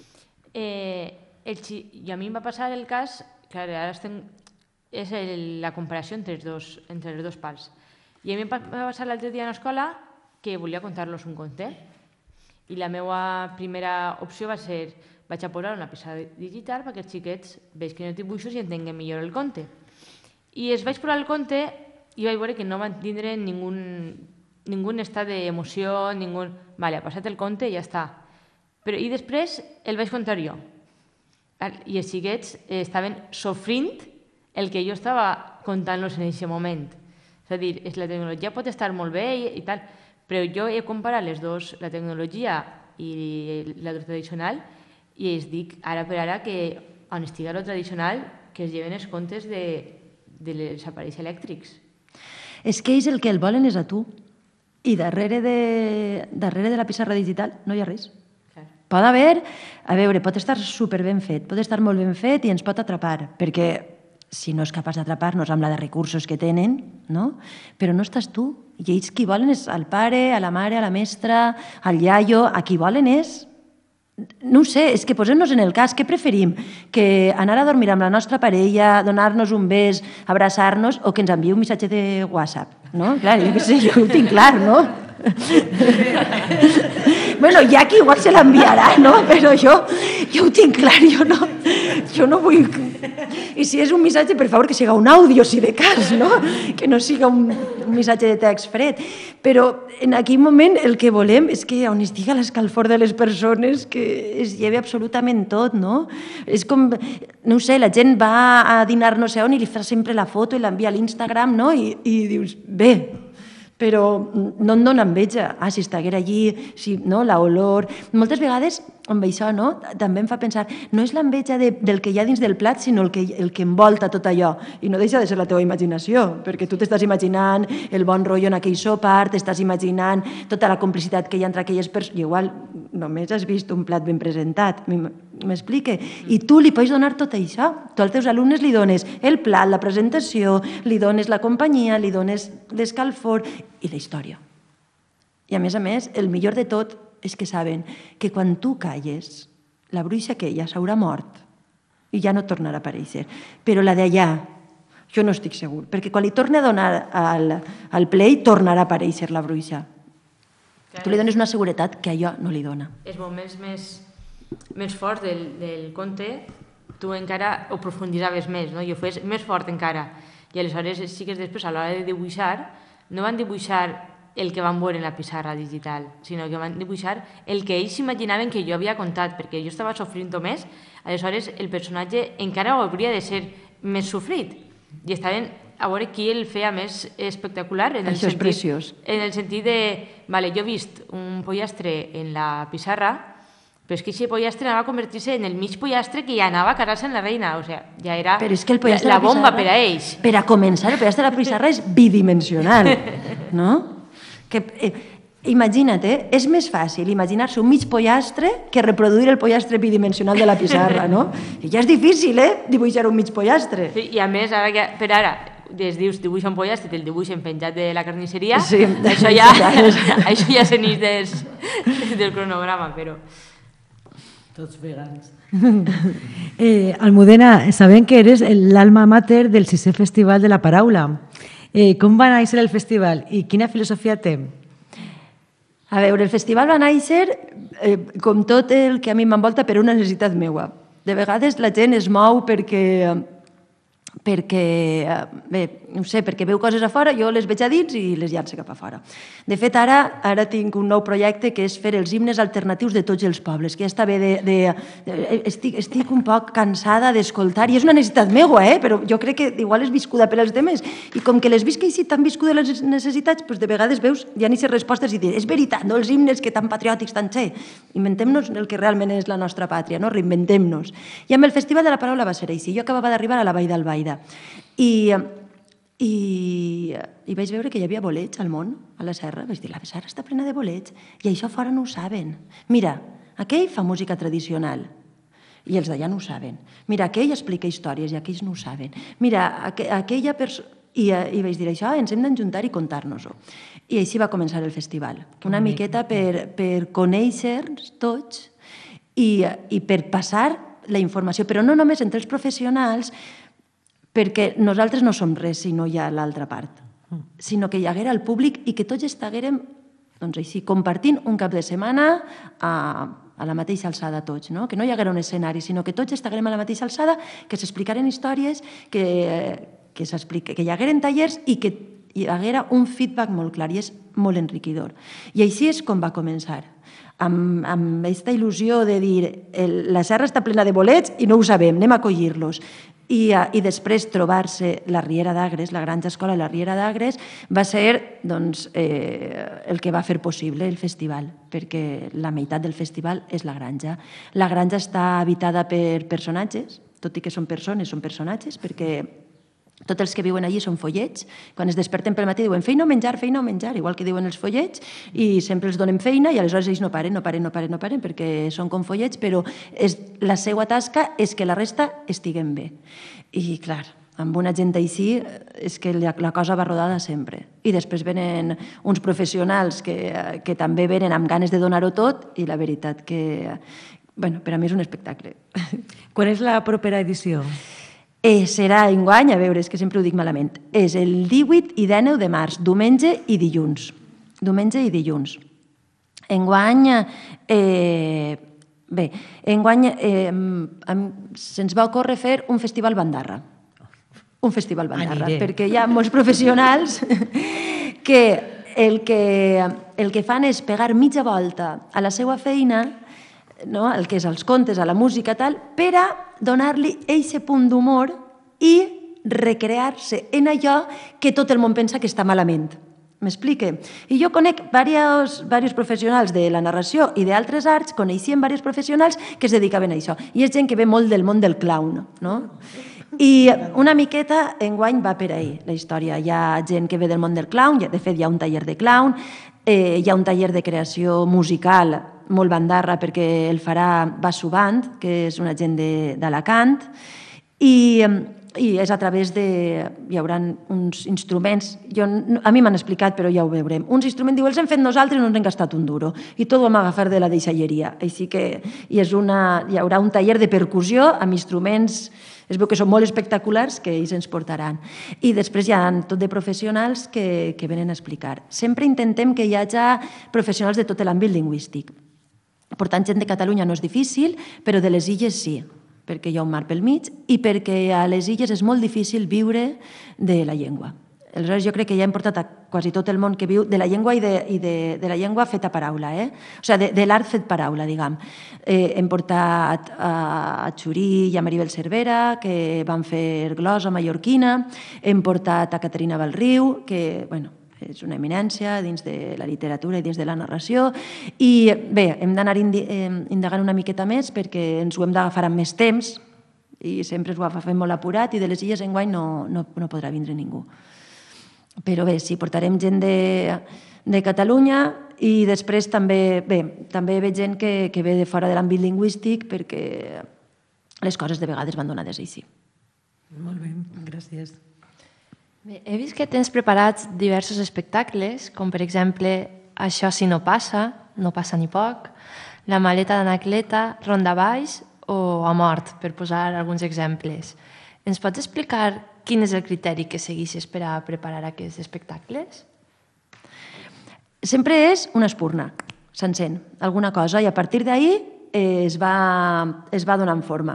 I a mi em va passar el cas, clar, ara és la comparació entre les dues parts. I a mi em va passar l'altre dia a l'escola que volia contar-los un conte. I la meva primera opció va ser vaig a posar una pissarra digital perquè els xiquets veig que no dibuixos i entenguen millor el conte. I es vaig posar el conte i vaig veure que no van tindre ningú estat d'emoció, Vale, ha passat el conte i ja està. I després el vaig contar jo. I els xiquets estaven sofrint el que jo estava contant-los en aquest moment. És a dir, la tecnologia pot estar molt bé i tal, però jo he comparat les dues, la tecnologia i la tradicional, i es dic ara per ara que on estiga la tradicional que es lleven els contes dels aparells elèctrics. És que ells el que el volen és a tu. I darrere de la pissarra digital no hi ha res. Pot haver, pot estar superben fet, pot estar molt ben fet i ens pot atrapar, perquè si no és capaç d'atrapar-nos amb la de recursos que tenen, no? Però no estàs tu. I ells qui volen és al pare, a la mare, a la mestra, al iaio, a qui volen és... No ho sé, és que posem-nos en el cas, què preferim? Que anar a dormir amb la nostra parella, donar-nos un bes, abraçar-nos, o que ens enviï un missatge de WhatsApp, no? Clar, jo què sé, jo ho tinc clar, no? Bueno, ja que igual se l'enviarà, no? Però jo ho tinc clar, jo no. Jo no vull... I si és un missatge, per favor, que siga un àudio, si de cas, no? Que no siga un missatge de text fred. Però en aquell moment el que volem és que on estiga l'escalfor de les persones que es lleve absolutament tot, no? És com, no sé, la gent va a dinar no sé on i li fa sempre la foto i l'envia a l'Instagram, no? I dius, bé, però no em dona enveja. Si estiguera allí, no? L'olor... Moltes vegades, amb això, no? També em fa pensar, no és l'enveja del que hi ha dins del plat, sinó el que envolta tot allò. I no deixa de ser la teva imaginació, perquè tu t'estàs imaginant el bon rotllo en aquell sopar, t'estàs imaginant tota la complicitat que hi ha entre aquelles persones. I igual només has vist un plat ben presentat, m'explique? I tu li pots donar tot això. Tu als teus alumnes li dones el plat, la presentació, li dones la companyia, li dones l'escalfor i la història. I a més, el millor de tot és que saben que quan tu calles, la bruixa aquella s'haurà mort i ja no tornarà a aparèixer. Però la d'allà, jo no estic segur, perquè quan li torni a donar al play, tornarà a aparèixer la bruixa. Tu li dones una seguretat que allò no li dona. Els moments més forts del conte, tu encara ho profundisaves més, no? I ho fes més fort encara. I aleshores sí que després, a l'hora de dibuixar, no van dibuixar el que van veure en la pissarra digital, sinó que van dibuixar el que ells s'imaginaven que jo havia contat, perquè jo estava sofrint més, aleshores el personatge encara hauria de ser més sofrit. I estaven a veure qui el feia més espectacular. Això és preciós. En el sentit de, vale, jo he vist un pollastre en la pissarra, però és que aquest pollastre anava a convertir-se en el mig pollastre que ja anava a casar-se en la reina. O sigui, ja era la bomba per a ells. Per a començar, el pollastre de la pissarra és bidimensional, no? Imagina't, és més fàcil imaginar-se un mig pollastre que reproduir el pollastre bidimensional de la pissarra, no? I ja és difícil, dibuixar un mig pollastre. Sí, i a més, per ara, dius dibuixa un pollastre i te'l dibuixen penjat de la carnisseria, sí, això ja s'anís del cronograma, però... Tots vegans. Almudena, sabem que eres l'alma mater del 6è Festival de la Paraula. Com va néixer el festival i quina filosofia té? A veure, el festival va néixer, com tot el que a mi m'envolta, per una necessitat meua. De vegades la gent es mou perquè no sé, perquè veu coses a fora, jo les veig a dins i les llanço cap a fora. De fet, ara tinc un nou projecte que és fer els himnes alternatius de tots els pobles, que ja està bé estic un poc cansada d'escoltar, i és una necessitat meua, però jo crec que igual és viscuda per als demés, i com que les visc així tan viscudes les necessitats, de vegades veus, hi ha aquestes respostes i dius, és veritat, no els himnes que tan patriòtics, tan xe, inventem-nos el que realment és la nostra pàtria, no? Reinventem-nos. I amb el Festival de la Paraula va ser així, jo acabava d'arribar a la Vall d'Albaida, i vaig veure que hi havia bolets al món, a la serra. Vaig dir, la serra està plena de bolets, i això fora no ho saben. Mira, aquell fa música tradicional, i els d'allà no ho saben. Mira, aquell explica històries, i aquells no ho saben. Mira, aquella persona... I vaig dir, això ens hem d'enjuntar i contar-nos-ho. I així va començar el festival. Una miqueta per conèixer-nos tots i per passar la informació, però no només entre els professionals, perquè nosaltres no som res si no hi ha l'altra part, sinó que hi haguera el públic i que tots estiguérem, doncs així, compartint un cap de setmana a la mateixa alçada tots, no? Que no hi haguera un escenari, sinó que tots estiguérem a la mateixa alçada, que s'explicaren històries, que hi hagueren tallers i que hi haguera un feedback molt clar i és molt enriquidor. I així és com va començar, amb aquesta il·lusió de dir la serra està plena de bolets i no ho sabem, anem a collir-los. I després trobar-se la Riera d'Agres, la granja escola de la Riera d'Agres, va ser el que va fer possible el festival, perquè la meitat del festival és la granja. La granja està habitada per personatges, tot i que són persones, són personatges, perquè tots els que viuen allí són follets. Quan es desperten pel matí diuen feina o menjar, igual que diuen els follets, i sempre els donem feina i aleshores ells no paren, perquè són com follets, però la seva tasca és que la resta estiguen bé. I clar, amb una gent així és que la cosa va rodada sempre. I després venen uns professionals que també venen amb ganes de donar-ho tot i la veritat que, per a mi és un espectacle. Quan és la propera edició? Serà enguany, a veure, és que sempre ho dic malament, és el 18 i 19 de març, diumenge i dilluns. Enguany Bé, enguany se'ns va ocórrer fer un festival bandarra. Un festival bandarra, perquè hi ha molts professionals que el que fan és pegar mitja volta a la seva feina, el que és els contes, a la música, tal, per a donar-li aquest punt d'humor i recrear-se en allò que tot el món pensa que està malament. M'explique? I jo conec diversos professionals de la narració i d'altres arts, coneixien diversos professionals que es dedicaven a això. I és gent que ve molt del món del clown, no? I una miqueta enguany va per ahí la història. Hi ha gent que ve del món del clown, de fet hi ha un taller de clown, hi ha un taller de creació musical molt bandarra perquè el farà Basso Band, que és una gent d'Alacant, i és a través de... hi haurà uns instruments, a mi m'han explicat però ja ho veurem, uns instruments, diu, els hem fet nosaltres i no ens hem gastat un duro, i tot ho vam agafar de la deixalleria, així que hi haurà un taller de percussió amb instruments, es veu que són molt espectaculars, que ells ens portaran. I després hi ha tot de professionals que venen a explicar. Sempre intentem que hi hagi professionals de tot l'àmbit lingüístic. Portant gent de Catalunya no és difícil, però de les illes sí, perquè hi ha un mar pel mig i perquè a les illes és molt difícil viure de la llengua. Aleshores, jo crec que ja hem portat a quasi tot el món que viu de la llengua i de la llengua feta paraula, o sigui, de l'art fet paraula, diguem. Hem portat a Xurí i a Maribel Cervera, que van fer glosa mallorquina, hem portat a Caterina Balriu, que, bueno, és una eminència dins de la literatura i dins de la narració, i bé, hem d'anar indagant una miqueta més perquè ens ho hem d'agafar amb més temps i sempre ens ho agafem molt apurat i de les illes enguany no podrà vindre ningú. Però bé, sí, portarem gent de Catalunya i després també ve gent que ve de fora de l'àmbit lingüístic perquè les coses de vegades van donades així. Molt bé, gràcies. Bé, he vist que tens preparats diversos espectacles, com per exemple Això si no passa ni poc, La maleta d'Anacleta, Ronda baix o A mort, per posar alguns exemples. Ens pots explicar quin és el criteri que segueixes per a preparar aquests espectacles? Sempre és una espurna, s'encén alguna cosa i a partir d'ahir es va donant forma.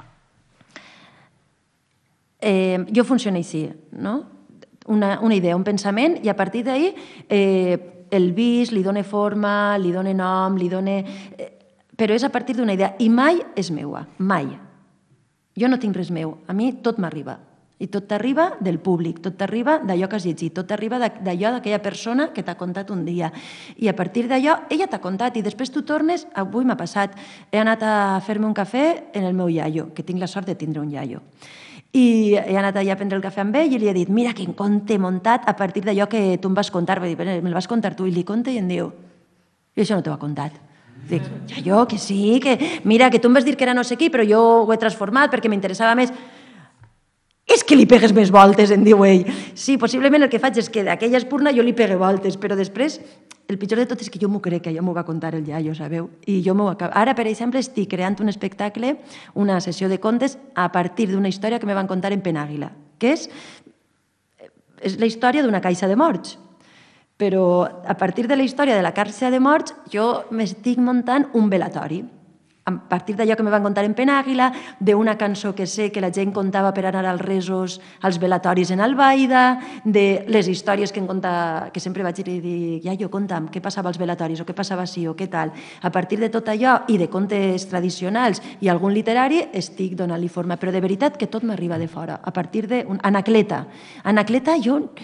Jo funciono així, no? Una idea, un pensament, i a partir d'ahir el vist li dona forma, li dona nom, però és a partir d'una idea, i mai és meua, mai. Jo no tinc res meu, a mi tot m'arriba, i tot t'arriba del públic, tot t'arriba d'allò que has llegit, tot t'arriba d'allò d'aquella persona que t'ha contat un dia, i a partir d'allò ella t'ha contat, i després tu tornes, avui m'ha passat, he anat a fer-me un cafè en el meu iaio, que tinc la sort de tindre un iaio, i he anat allà a prendre el cafè amb ell i li he dit, mira quin conte montat a partir d'allò que tu em vas contar. Me'l vas contar tu, i li conta i em diu, i això no t'ho ha contat. Dic, ja jo, que sí, que mira, que tu em vas dir que era no sé qui, però jo ho he transformat perquè m'interessava més. És que li pegues més voltes, em diu ell. Sí, possiblement el que faig és que d'aquella espurna jo li pegue voltes, però després el pitjor de tot és que jo m'ho crec, que ja m'ho va contar el iaio, sabeu? I jo ara, per exemple, estic creant un espectacle, una sessió de contes, a partir d'una història que me van contar en Penàguila, que és la història d'una caixa de morts. Però a partir de la història de la caixa de morts jo m'estic muntant un velatori. A partir d'allò que me van contar en Penàguila, d'una cançó que sé que la gent contava per anar als resos, als velatoris en Albaida, de les històries que sempre vaig dir, iaio, conta'm, què passava als velatoris, o què passava així, o què tal. A partir de tot allò, i de contes tradicionals i algun literari, estic donant-li forma. Però de veritat que tot m'arriba de fora. A partir de... Anacleta. Anacleta,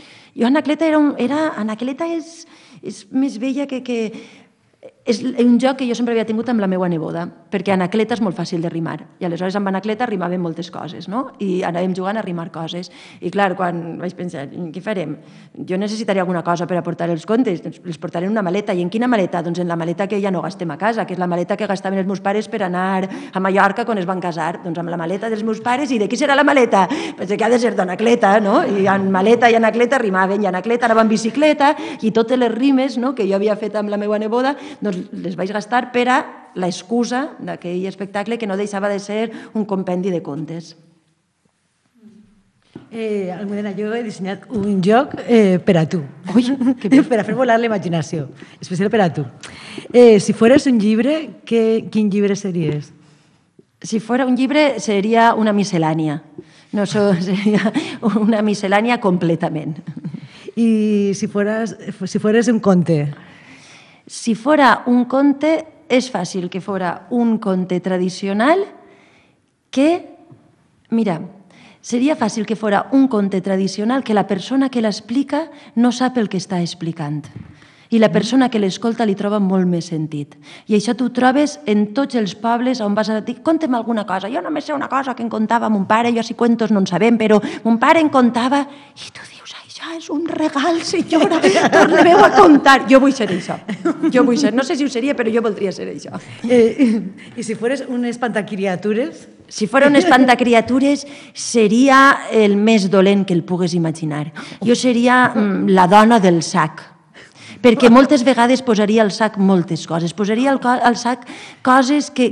Anacleta és més vella que... És un joc que jo sempre havia tingut amb la meva neboda, perquè Anacleta és molt fàcil de rimar, i aleshores amb Anacleta rimaven moltes coses, no? I anàvem jugant a rimar coses. I clar, quan vaig pensar, què farem? Jo necessitaria alguna cosa per aportar els contes, els portaré en una maleta. I en quina maleta? Doncs en la maleta que ja no gastem a casa, que és la maleta que gastaven els meus pares per anar a Mallorca quan es van casar. Doncs amb la maleta dels meus pares. I de qui serà la maleta? Doncs que ha de ser d'Anacleta, no? I en maleta i Anacleta rimaven, i Anacleta anava en bicicleta, i totes les rimes que jo havia fet amb la meva neboda, doncs les vaig gastar per a l'excusa d'aquell espectacle que no deixava de ser un compendi de contes. Almudena, jo he dissenyat un joc per a tu. Ui, per a fer volar la imaginació. Especial per a tu. Si fueres un llibre, quin llibre series? Si fuera un llibre, seria una miscel·lània. No, seria una miscel·lània completament. I si fueres un conte? Si fora un conte, és fàcil que fora un conte tradicional que, mira, seria fàcil que fora un conte tradicional que la persona que l'explica no sap el que està explicant. I la persona que l'escolta li troba molt més sentit. I això t'ho trobes en tots els pobles on vas a dir, conta'm alguna cosa. Jo només sé una cosa que em contava mon pare, jo si cuentos no en sabem, però mon pare em contava, i tu dius, això és un regal, senyora, torneu a contar. Jo vull ser això. Jo vull ser, no sé si ho seria, però jo voldria ser això. I si fueres un espantacriatures? Si fora un espantacriatures, seria el més dolent que el pugues imaginar. Jo seria la dona del sac. Perquè moltes vegades posaria al sac moltes coses. Posaria al sac coses que...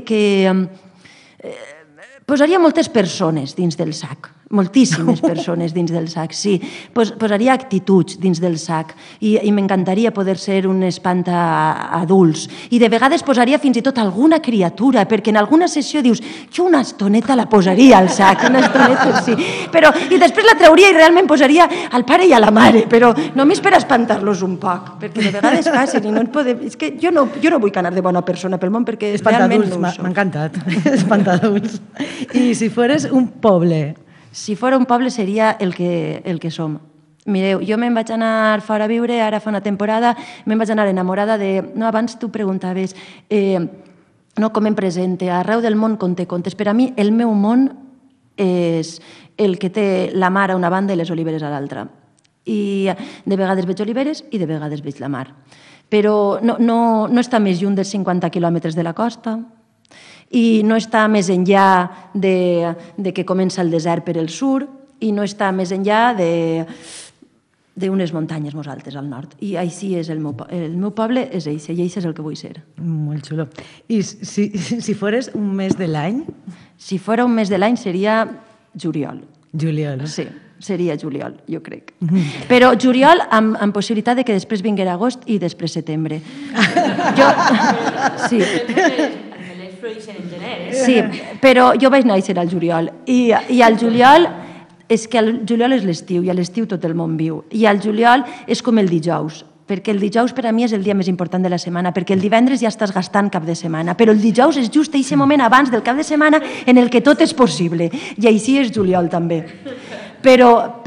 Posaria moltes persones dins del sac. Moltíssimes persones dins del sac, sí. Posaria actituds dins del sac i m'encantaria poder ser un espanta adults. I de vegades posaria fins i tot alguna criatura, perquè en alguna sessió dius, jo una estoneta la posaria al sac, una estoneta sí. I després la trauria i realment posaria al pare i a la mare, però només per espantar-los un poc, perquè de vegades passen i no ens podem... És que jo no vull anar de bona persona pel món perquè realment no ho soc. M'ha encantat, espantadults. I si fueres un poble? Si fora un poble seria el que som. Mireu, jo me'n vaig anar fora a viure, ara fa una temporada, me'n vaig anar enamorada de... No, abans tu preguntaves com em presente, arreu del món conté contes. Per a mi, el meu món és el que té la mar a una banda i les oliveres a l'altra. I de vegades veig oliveres i de vegades veig la mar. Però no està més lluny dels 50 quilòmetres de la costa, i no està més enllà de que comença el desert per el sud i no està més enllà d'unes muntanyes més altes al nord. I així és el meu poble, és eixe, i eixe és el que vull ser. Molt xulo. I si fueres un mes de l'any? Si fora un mes de l'any seria juliol. Juliol. Sí, seria juliol, jo crec. Però juliol amb possibilitat de que després vinguera agost i després setembre. Sí. Sí, però jo vaig néixer al juliol i al juliol és que el juliol és l'estiu i a l'estiu tot el món viu i al juliol és com el dijous, perquè el dijous per a mi és el dia més important de la setmana, perquè el divendres ja estàs gastant cap de setmana, però el dijous és just aquest moment abans del cap de setmana en el que tot és possible i així és juliol també. Però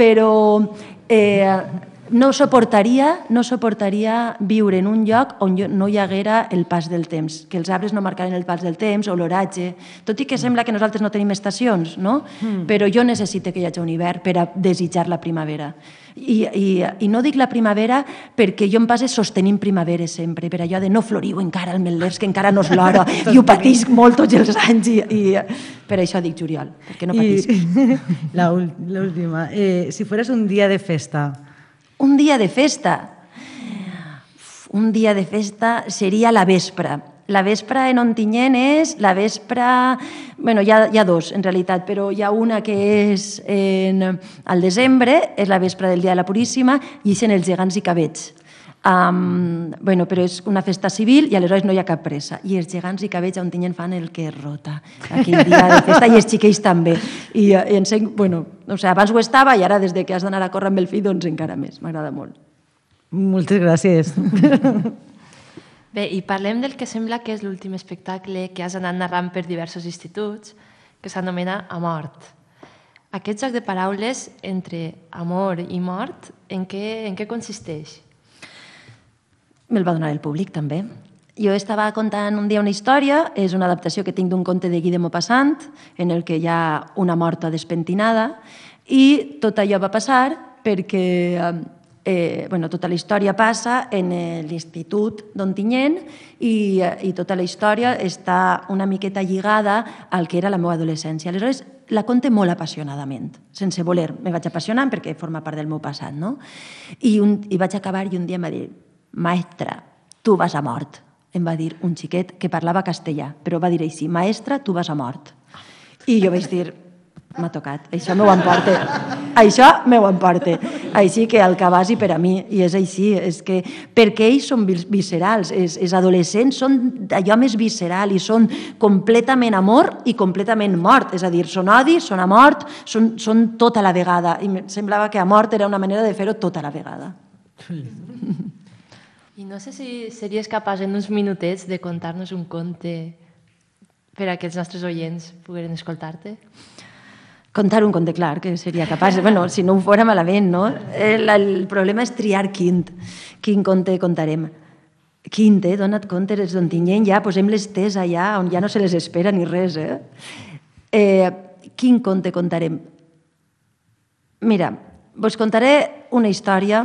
no suportaria viure en un lloc on no hi haguera el pas del temps, que els arbres no marcaren el pas del temps o l'oratge, tot i que sembla que nosaltres no tenim estacions, no? Però jo necessito que hi hagi un hivern per a desitjar la primavera. I no dic la primavera perquè jo em base sostenint primavera sempre, per allò de no floriu encara el melers, que encara no és l'hora, i ho patisc molt tots els anys, i per això dic juliol, perquè no patisc. L'última. Si fueres un dia de festa... Un dia de festa? Un dia de festa seria la vespra. La vespra en Ontinyent és la vespra... Bé, hi ha dos, en realitat, però hi ha una que és al desembre, és la vespra del dia de la Puríssima, i són els gegants i cabets. Però és una festa civil i aleshores no hi ha cap pressa. I els gegants i cabells a Ontinyent fan el que rota aquell dia de festa i els xiquells també. I abans ho estava i ara des que has d'anar a córrer amb el fill doncs encara més. M'agrada molt. Moltes gràcies. Bé, i parlem del que sembla que és l'últim espectacle que has anat narrant per diversos instituts, que s'anomena Amort. Aquest joc de paraules entre amor i mort, en què consisteix? Me'l va donar el públic, també. Jo estava contant un dia una història, és una adaptació que tinc d'un conte de Guy de Maupassant, en el que hi ha una morta despentinada, i tot allò va passar perquè tota la història passa en l'Institut d'Ontinyent i tota la història està una miqueta lligada al que era la meva adolescència. Aleshores, la conte molt apassionadament, sense voler. Me vaig apassionant perquè forma part del meu passat, no? I vaig acabar i un dia em va dir: «Maestra, tu vas a mort», em va dir un xiquet que parlava castellà, però va dir així: «Maestra, tu vas a mort». I jo vaig dir: M'ha tocat. Això m'ho emporta. Això m'ho emporta. Així que el cabàs i per a mi, i és així, és que perquè ells són viscerals, els adolescents són d'allò més visceral i són completament amor i completament mort, és a dir, són odi, són amor, són tot a la vegada, i em semblava que amor era una manera de fer-ho tot a la vegada. I no sé si series capaç en uns minutets de contar-nos un conte per a que els nostres oients pogueren escoltar-te? Contar un conte, clar, que seria capaç. Bueno, si no ho fora malament, no? El problema és triar quin conte contarem. Quin, dona't compte, els d'on tinguem ja, posem les tes allà on ja no se les espera ni res, Quin conte contarem? Mira, vos contaré una història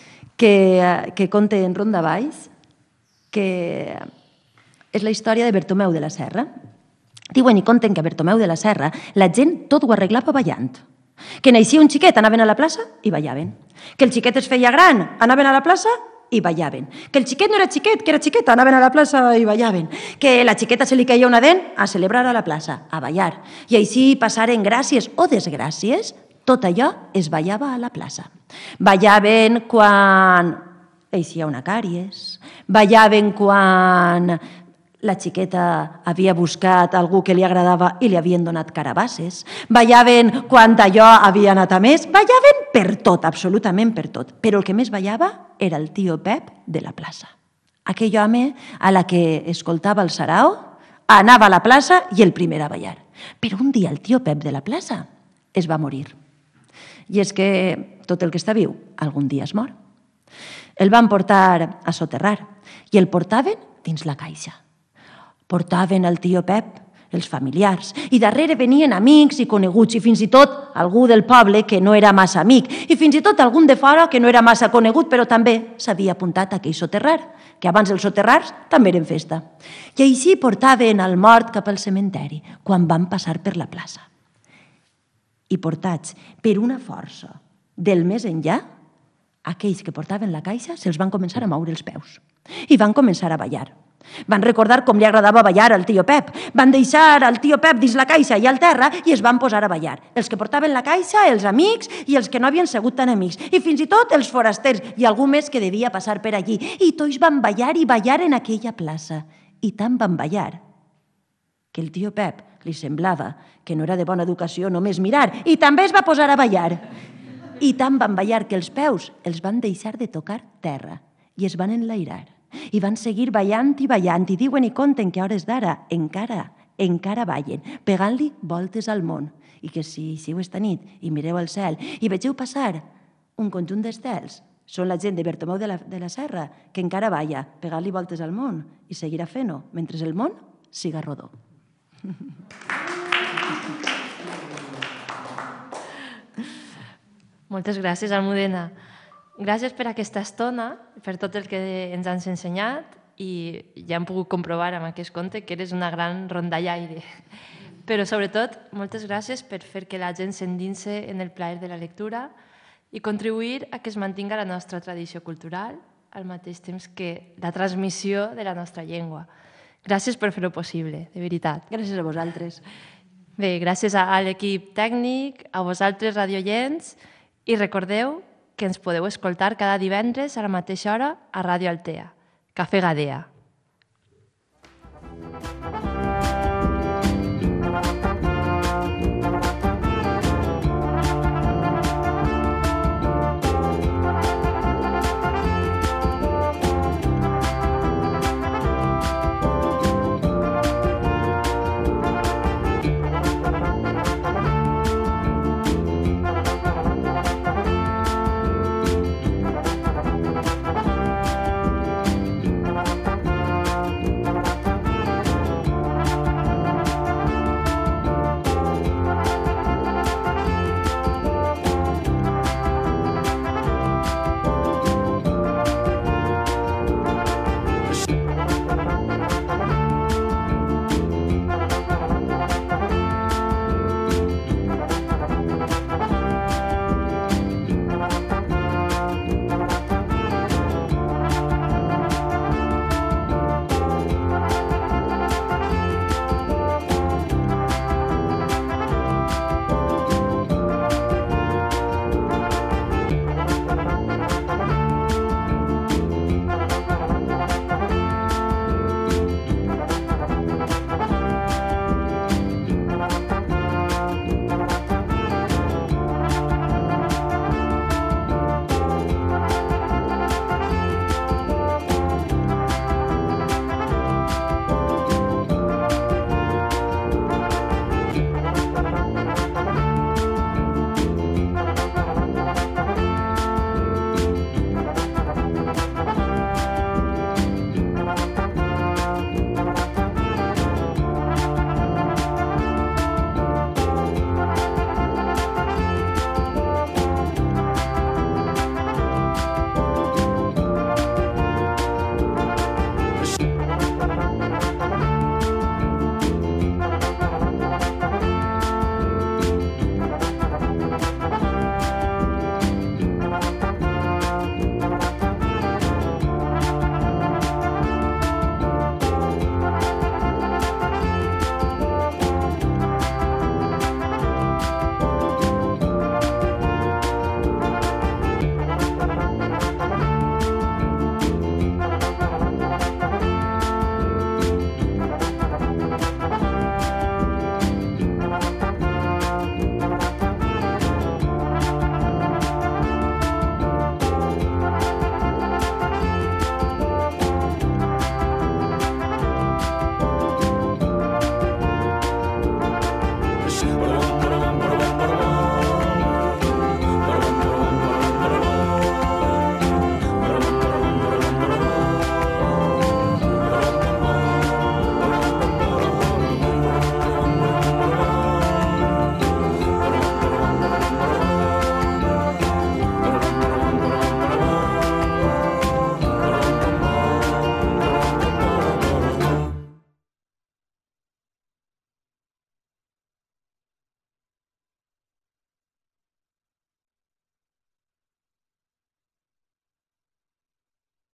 que conta en Ronda Valls, que és la història de Bertomeu de la Serra. Diuen i conten que a Bertomeu de la Serra la gent tot ho arreglava ballant. Que naixia un xiquet, anaven a la plaça i ballaven. Que el xiquet es feia gran, anaven a la plaça i ballaven. Que el xiquet no era xiquet, que era xiqueta, anaven a la plaça i ballaven. Que la xiqueta se li caia una dent, a celebrar a la plaça, a ballar. I així passaren gràcies o desgràcies, tot allò es ballava a la plaça. Ballaven quan eixia una càries, ballaven quan la xiqueta havia buscat algú que li agradava i li havien donat carabasses, ballaven quan allò havia anat a més, ballaven per tot, absolutament per tot. Però el que més ballava era el tio Pep de la plaça. Aquell home a la que escoltava el sarao, anava a la plaça i el primer a ballar. Però un dia el tio Pep de la plaça es va morir. I és que tot el que està viu algun dia es mor. El van portar a soterrar i el portaven dins la caixa. Portaven el tio Pep, els familiars, i darrere venien amics i coneguts, i fins i tot algú del poble que no era massa amic, i fins i tot algun de fora que no era massa conegut, però també s'havia apuntat a aquell soterrar, que abans els soterrars també eren festa. I així portaven el mort cap al cementeri, quan van passar per la plaça. I portats per una força del més enllà, aquells que portaven la caixa se'ls van començar a moure els peus i van començar a ballar. Van recordar com li agradava ballar al tio Pep. Van deixar el tio Pep dins la caixa i al terra i es van posar a ballar. Els que portaven la caixa, els amics i els que no havien sigut tan amics. I fins i tot els forasters i algú més que devia passar per allí. I tots van ballar i ballar en aquella plaça. I tant van ballar que el tio Pep li semblava que no era de bona educació només mirar i també es va posar a ballar. I tant van ballar que els peus els van deixar de tocar terra i es van enlairar. I van seguir ballant i diuen i conten que a hores d'ara encara ballen, pegant-li voltes al món. I que si heu esta nit i mireu al cel i vegeu passar un conjunt d'estels, són la gent de Bertomeu de la Serra que encara balla, pegant-li voltes al món i seguirà fent-ho mentre el món siga rodó. Moltes gràcies, Almudena. Gràcies per aquesta estona, per tot el que ens has ensenyat i ja hem pogut comprovar amb aquest conte que eres una gran rondallaire. Però sobretot, moltes gràcies per fer que la gent s'endinse en el plaer de la lectura i contribuir a que es mantinga la nostra tradició cultural al mateix temps que la transmissió de la nostra llengua. Gràcies per fer-ho possible, de veritat. Gràcies a vosaltres. Bé, gràcies a l'equip tècnic, a vosaltres, radioients, i recordeu que ens podeu escoltar cada divendres a la mateixa hora a Ràdio Altea. Cafè Gadea.